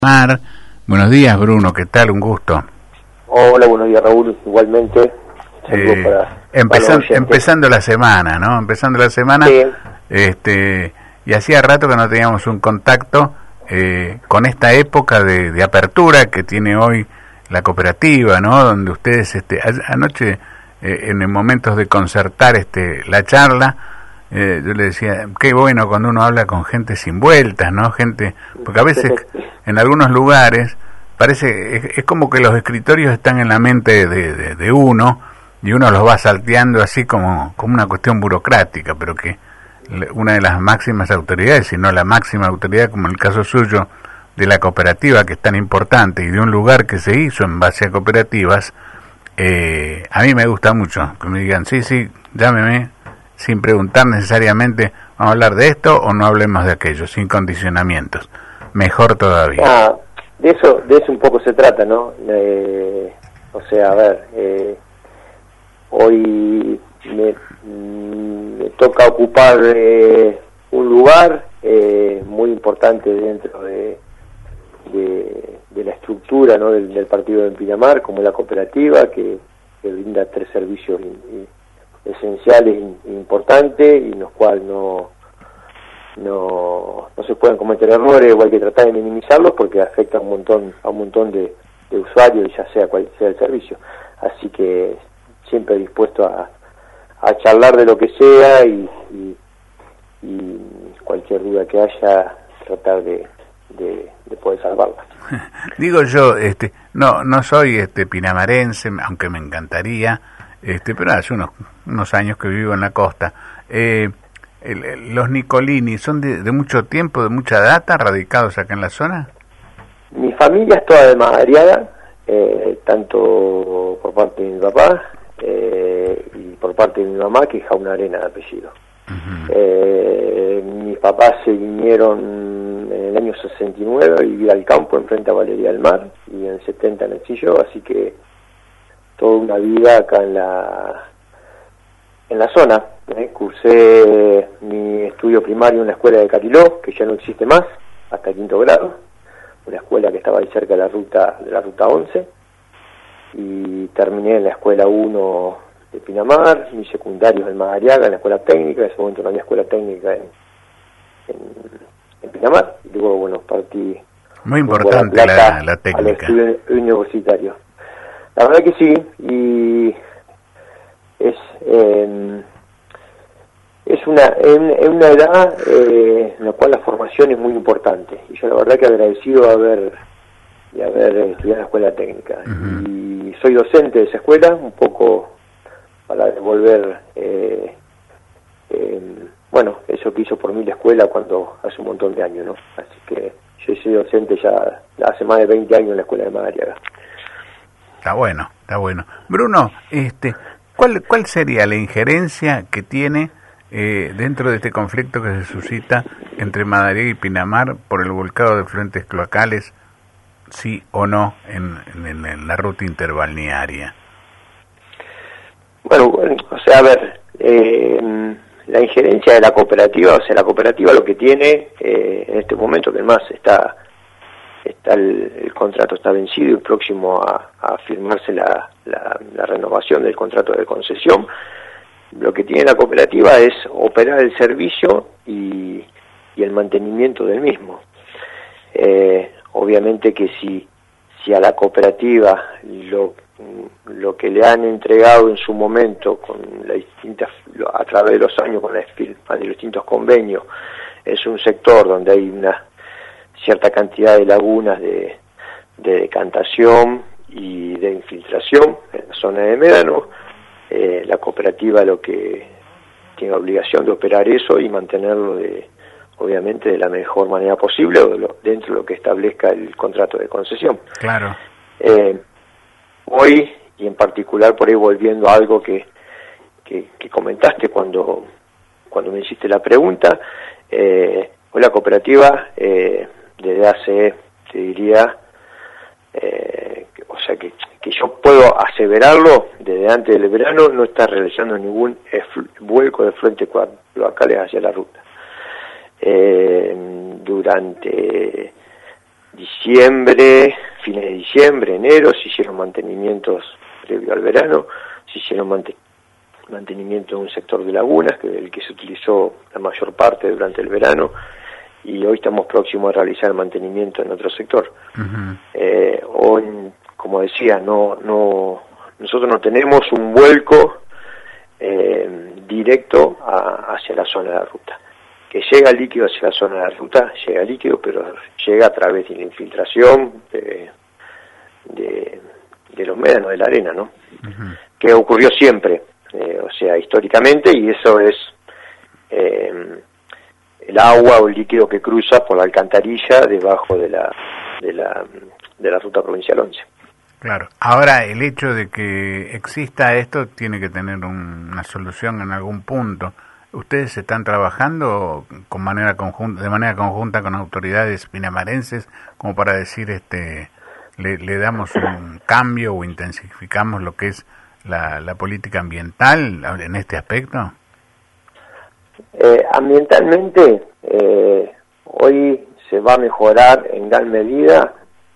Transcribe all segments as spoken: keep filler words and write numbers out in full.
Mar. Buenos días, Bruno, ¿qué tal? Un gusto. Hola, buenos días, Raúl, igualmente. Eh, para, empezan, para empezando la semana, ¿no? Empezando la semana, sí. este, y hacía rato que no teníamos un contacto eh, con esta época de, de apertura que tiene hoy la cooperativa, ¿no? Donde ustedes, este, anoche, eh, en momentos de concertar este la charla, Eh, yo le decía, qué bueno cuando uno habla con gente sin vueltas, ¿no? Gente, porque a veces en algunos lugares parece, es, es como que los escritorios están en la mente de, de, de uno y uno los va salteando así como, como una cuestión burocrática, pero que una de las máximas autoridades, si no la máxima autoridad, como en el caso suyo, de la cooperativa, que es tan importante, y de un lugar que se hizo en base a cooperativas, eh, a mí me gusta mucho que me digan, sí, sí, llámeme, sin preguntar necesariamente, vamos a hablar de esto o no hablemos de aquello, sin condicionamientos. Mejor todavía. Ah, de eso de eso un poco se trata, ¿no? Eh, o sea, a ver, eh, hoy me, me toca ocupar eh, un lugar eh, muy importante dentro de, de, de la estructura, ¿no? del, del partido de Pinamar, como la cooperativa, que, que brinda tres servicios y, y esenciales e importantes, y en los cuales no, no no se pueden cometer errores, o hay que tratar de minimizarlos porque afecta a un montón a un montón de, de usuarios, ya sea cual sea el servicio. Así que siempre dispuesto a, a charlar de lo que sea y, y, y cualquier duda que haya, tratar de, de, de poder salvarla. Digo yo, este no no soy este pinamarense, aunque me encantaría, este pero hace unos unos años que vivo en la costa. Eh, el, el, los Nicolini son de, de mucho tiempo, de mucha data, radicados acá en la zona. Mi familia es toda de Madariaga, eh, tanto por parte de mi papá eh, y por parte de mi mamá, que es Jauna Arena de apellido. Uh-huh. eh, mis papás se vinieron en el año sesenta y nueve a vivir al campo, enfrente a Valeria del Mar, y en el setenta en el Sillo, así que toda una vida acá en la en la zona. ¿eh? Cursé mi estudio primario en la escuela de Cariló, que ya no existe más, hasta quinto grado, una escuela que estaba ahí cerca de la ruta de la ruta once, y terminé en la escuela uno de Pinamar, mis secundarios en Madariaga, en la escuela técnica. En ese momento no había escuela técnica en, en, en Pinamar, y luego, bueno, partí muy importante la, la, la técnica al estudio universitario. La verdad que sí, y es eh, es una en, en una edad eh, en la cual la formación es muy importante, y yo la verdad que agradecido de haber de haber estudiado en la escuela técnica. Uh-huh. Y soy docente de esa escuela, un poco para devolver eh, eh, bueno, eso que hizo por mí la escuela cuando hace un montón de años, ¿no? Así que yo soy docente ya hace más de veinte años en la escuela de Madariaga. Está bueno, está bueno. Bruno, este, ¿cuál cuál sería la injerencia que tiene eh, dentro de este conflicto que se suscita entre Madariaga y Pinamar por el volcado de efluentes cloacales, sí o no, en, en, en la ruta interbalnearia? Bueno, bueno, o sea, a ver, eh, la injerencia de la cooperativa, o sea, la cooperativa lo que tiene eh, en este momento, que además está está el, el contrato está vencido y próximo a, a firmarse la, la, la renovación del contrato de concesión. Lo que tiene la cooperativa es operar el servicio y, y el mantenimiento del mismo. Eh, obviamente que si si a la cooperativa lo lo que le han entregado en su momento con las distintas a través de los años con la firma de los distintos convenios es un sector donde hay una cierta cantidad de lagunas de, de decantación y de infiltración en la zona de médano, eh, la cooperativa lo que tiene obligación de operar eso y mantenerlo de obviamente de la mejor manera posible, o de lo, dentro de lo que establezca el contrato de concesión. Claro. Eh, hoy, y en particular por ahí volviendo a algo que, que, que comentaste cuando, cuando me hiciste la pregunta, eh, hoy la cooperativa eh, desde hace, te diría, eh, o sea que, que yo puedo aseverarlo, desde antes del verano no está realizando ningún vuelco de efluentes cloacales hacia la ruta. Eh, durante diciembre, fines de diciembre, enero, se hicieron mantenimientos previo al verano, se hicieron mant mantenimiento en un sector de lagunas, que es el que se utilizó la mayor parte durante el verano, y hoy estamos próximos a realizar mantenimiento en otro sector. Uh-huh. eh, hoy, como decía, no, no, nosotros no tenemos un vuelco eh, directo a, hacia la zona de la ruta. Que llega líquido hacia la zona de la ruta, llega líquido, pero llega a través de la infiltración de, de, de los médanos de la arena, ¿no? Uh-huh. Que ocurrió siempre, eh, o sea, históricamente, y eso es eh, el agua o el líquido que cruza por la alcantarilla debajo de la, de la, de la ruta provincial once. Claro. Ahora, el hecho de que exista esto tiene que tener un, una solución en algún punto. ¿Ustedes están trabajando con manera conjunta, de manera conjunta con autoridades pinamarenses como para decir, este, le, le damos un cambio o intensificamos lo que es la, la política ambiental en este aspecto? Eh, ambientalmente, eh, hoy se va a mejorar en gran medida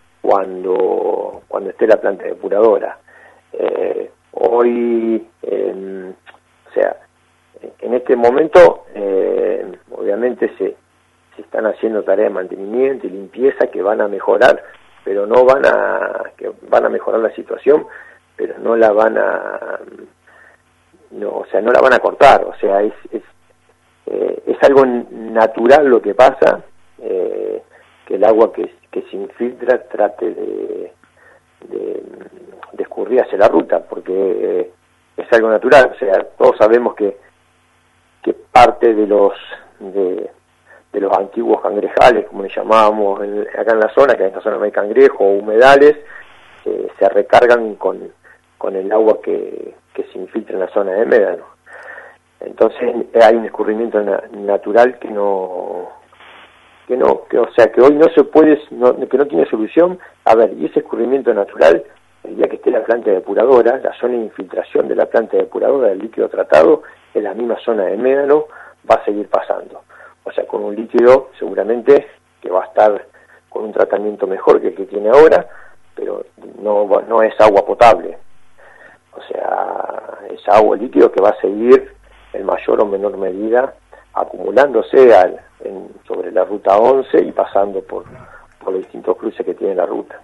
cuando cuando esté la planta depuradora. Eh, hoy, eh, o sea, en este momento, eh, obviamente se, se están haciendo tareas de mantenimiento y limpieza que van a mejorar, pero no van a que van a mejorar la situación, pero no la van a, no, o sea, no la van a cortar. O sea, es es, eh, es algo natural lo que pasa, eh, que el agua que, que se infiltra trate de, de, de escurrir hacia la ruta, porque eh, es algo natural. O sea, todos sabemos que que parte de los de, de los antiguos cangrejales, como le llamábamos en, acá en la zona, que en esta zona no hay cangrejo, o humedales, eh, se recargan con, con el agua que, que se infiltra en la zona de médano. Entonces hay un escurrimiento na, natural que no, que no, que, o sea, que hoy no se puede, no, que no tiene solución. A ver, y ese escurrimiento natural, el día que esté la planta depuradora, la zona de infiltración de la planta depuradora del líquido tratado, en la misma zona de médano, va a seguir pasando. O sea, con un líquido seguramente que va a estar con un tratamiento mejor que el que tiene ahora, pero no, no es agua potable. O sea, es agua líquido que va a seguir en mayor o menor medida acumulándose al, en, sobre la ruta once y pasando por, por los distintos cruces que tiene la ruta.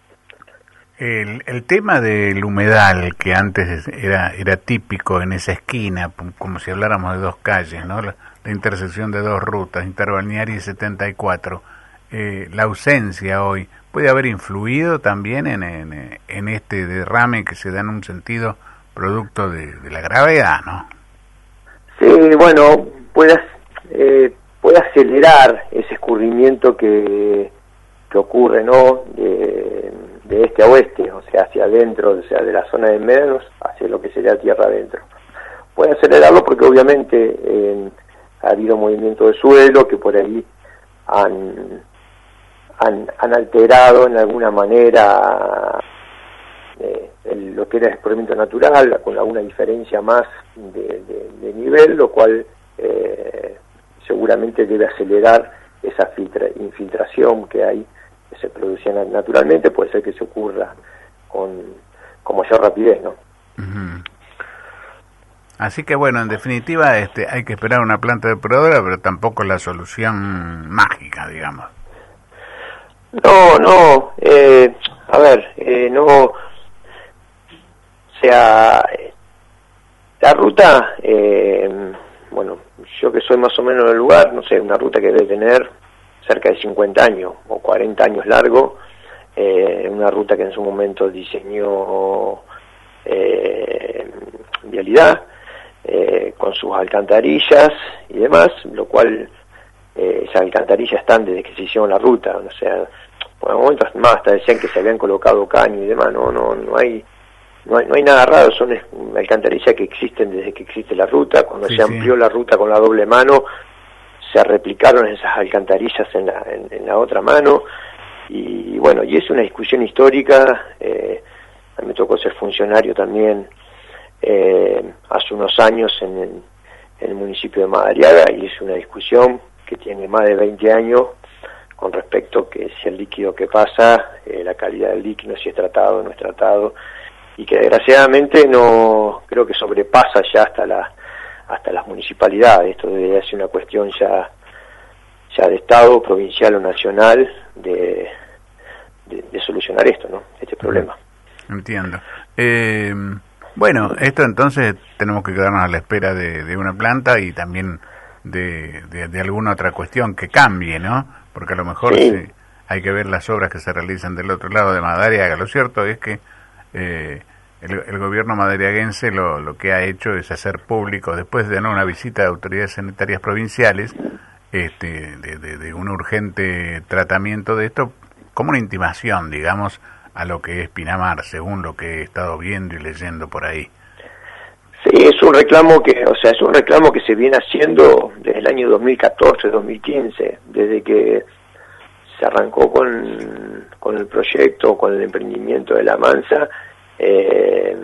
El, el tema del humedal, que antes era era típico en esa esquina, como si habláramos de dos calles, ¿no? La, la intersección de dos rutas, Interbalnearia y setenta y cuatro, eh, la ausencia hoy, ¿puede haber influido también en, en, en este derrame que se da en un sentido producto de, de la gravedad, ¿no? Sí, bueno, puede, eh, puede acelerar ese escurrimiento que, que ocurre, ¿no? De, de este a oeste, o sea, hacia adentro, o sea, de la zona de médanos hacia lo que sería tierra adentro. Puede acelerarlo porque obviamente eh, ha habido movimiento de suelo que por ahí han, han, han alterado en alguna manera eh, el, lo que era el escurrimiento natural, con alguna diferencia más de, de, de nivel, lo cual eh, seguramente debe acelerar esa filtra, infiltración que hay, que se producía naturalmente. Puede ser que se ocurra con, con mayor rapidez, ¿no? Uh-huh. Así que bueno, en definitiva, este, hay que esperar una planta depuradora, pero tampoco la solución mágica, digamos. No, no, eh, a ver, eh, no, o sea, la ruta, eh, bueno, yo que soy más o menos del lugar, no sé, una ruta que debe tener cerca de cincuenta años o cuarenta años largo, eh, una ruta que en su momento diseñó eh, Vialidad, eh, con sus alcantarillas y demás, lo cual eh, esas alcantarillas están desde que se hicieron la ruta, o sea, por el momento más hasta decían que se habían colocado caño y demás, no, no, no hay No hay, no hay nada raro, son alcantarillas que existen desde que existe la ruta. Cuando sí, se amplió sí. la ruta con la doble mano, se replicaron esas alcantarillas en la, en, en la otra mano, y bueno, y es una discusión histórica. eh, a mí me tocó ser funcionario también eh, hace unos años en el, en el municipio de Madariaga, y es una discusión que tiene más de veinte años con respecto que si el líquido que pasa, eh, la calidad del líquido, si es tratado o no es tratado, y que desgraciadamente no creo que sobrepasa ya hasta la hasta las municipalidades. Esto debería ser una cuestión ya ya de Estado, provincial o nacional, de, de, de solucionar esto, ¿no? Este problema. Entiendo. Eh, bueno, esto entonces tenemos que quedarnos a la espera de, de una planta y también de, de, de alguna otra cuestión que cambie, ¿no? Porque a lo mejor sí. se, hay que ver las obras que se realizan del otro lado de Madariaga. Lo cierto es que eh, el, el gobierno madariaguense lo, lo que ha hecho es hacer público, después de ¿no? una visita de autoridades sanitarias provinciales, este, de, de, de un urgente tratamiento de esto, como una intimación, digamos, a lo que es Pinamar, según lo que he estado viendo y leyendo por ahí. Sí, es un reclamo que, o sea, es un reclamo que se viene haciendo desde el año dos mil catorce, dos mil quince, desde que se arrancó con, con el proyecto, con el emprendimiento de La Mansa. Eh,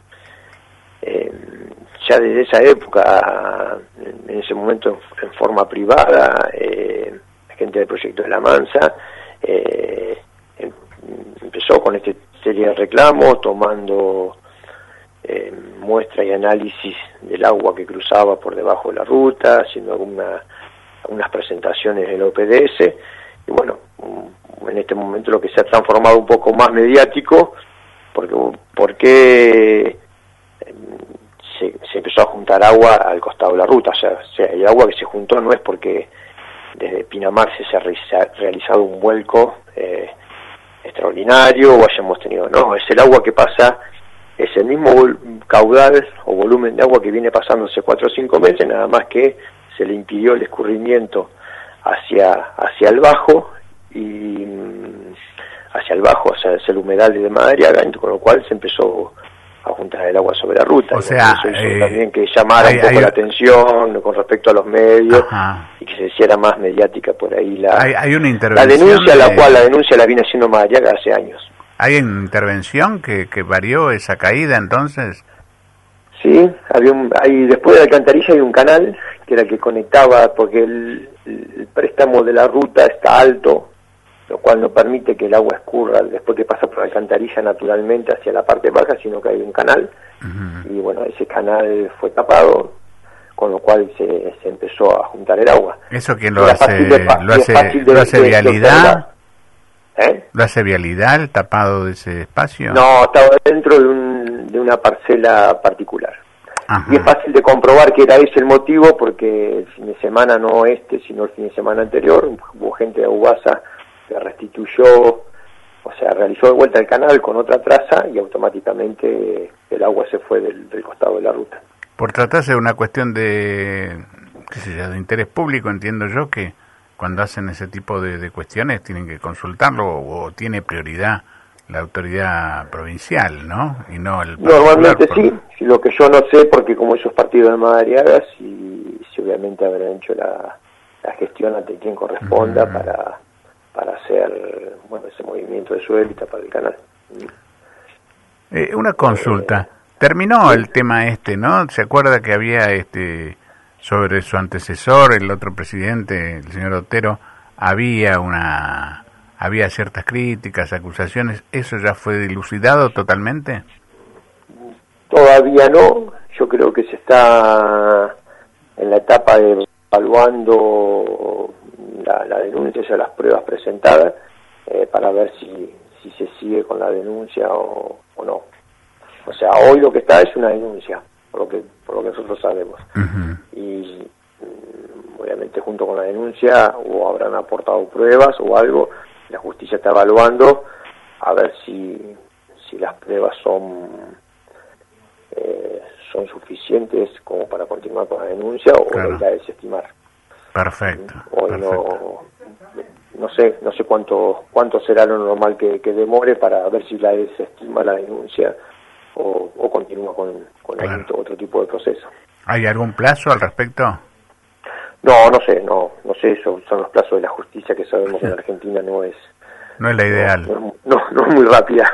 eh, ya desde esa época, en ese momento en forma privada, eh, la gente del proyecto de La Mansa eh, empezó con esta serie de reclamos, tomando eh, muestra y análisis del agua que cruzaba por debajo de la ruta, haciendo alguna, algunas presentaciones en el O P D S, y bueno, en este momento lo que se ha transformado un poco más mediático, porque, porque se, se empezó a juntar agua al costado de la ruta, o sea, o sea, el agua que se juntó no es porque desde Pinamar se ha realizado un vuelco eh, extraordinario o hayamos tenido, no, es el agua que pasa, es el mismo caudal o volumen de agua que viene pasando hace cuatro o cinco meses, nada más que se le impidió el escurrimiento hacia hacia el bajo y hacia el bajo, hacia, hacia el humedal de Madariaga, con lo cual se empezó a juntar el agua sobre la ruta. O sea, eso hizo eh, también que llamara hay, un poco hay, la atención con respecto a los medios. Ajá. Y que se hiciera más mediática por ahí la, hay, hay una la denuncia, de... la cual la denuncia la viene haciendo Madariaga hace años. ¿Hay una intervención que, que varió esa caída entonces? Sí, había un, hay, después de la alcantarilla hay un canal que era el que conectaba, porque el, el préstamo de la ruta está alto, lo cual no permite que el agua escurra después que pasa por la alcantarilla naturalmente hacia la parte baja, sino que hay un canal. Uh-huh. Y bueno, ese canal fue tapado, con lo cual se, se empezó a juntar el agua. ¿Eso quién lo hace? De, ¿Lo hace, de, ¿lo hace de, Vialidad? ¿Eh? ¿Lo hace Vialidad, el tapado de ese espacio? No, estaba dentro de, un, de una parcela particular. Ajá. Y es fácil de comprobar que era ese el motivo, porque el fin de semana, no este, sino el fin de semana anterior, hubo gente de Aguasa que restituyó, o sea, realizó de vuelta el canal con otra traza y automáticamente el agua se fue del, del costado de la ruta. Por tratarse de una cuestión de, qué sé yo, de interés público, entiendo yo que cuando hacen ese tipo de, de cuestiones tienen que consultarlo o, o tiene prioridad la autoridad provincial, ¿no? Y no el Normalmente por... sí, lo que yo no sé, porque como esos partidos de Madariaga, si, si obviamente habrán hecho la, la gestión ante quien corresponda uh-huh. para para hacer, bueno, ese movimiento de suelo y tapar el canal. Eh, una consulta, eh, terminó el tema este, ¿no? ¿Se acuerda que había este sobre su antecesor, el otro presidente, el señor Otero, había una había ciertas críticas, acusaciones? ¿Eso ya fue dilucidado totalmente? Todavía no, yo creo que se está en la etapa de evaluando la, la denuncia, ya las pruebas presentadas, eh, para ver si, si se sigue con la denuncia o, o no. O sea, hoy lo que está es una denuncia, por lo que, por lo que nosotros sabemos. Uh-huh. Y obviamente junto con la denuncia o habrán aportado pruebas o algo, la justicia está evaluando a ver si, si las pruebas son eh, son suficientes como para continuar con la denuncia o claro. la irá a desestimar. Perfecto. Hoy perfecto. no no sé no sé cuánto cuánto será lo normal que, que demore para ver si la desestima la denuncia o, o continúa con, con claro. algún otro tipo de proceso. ¿Hay algún plazo al respecto? No, no sé, no, no sé, son, son los plazos de la justicia que sabemos que en Argentina no es no es la ideal. No, no, no es muy rápida.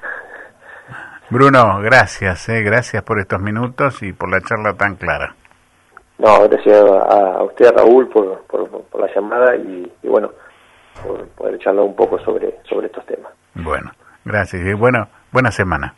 Bruno, gracias, eh, gracias por estos minutos y por la charla tan clara. No, gracias a, a usted, Raúl, por, por, por la llamada y, y bueno, por poder charlar un poco sobre, sobre estos temas. Bueno, gracias y bueno, buena semana.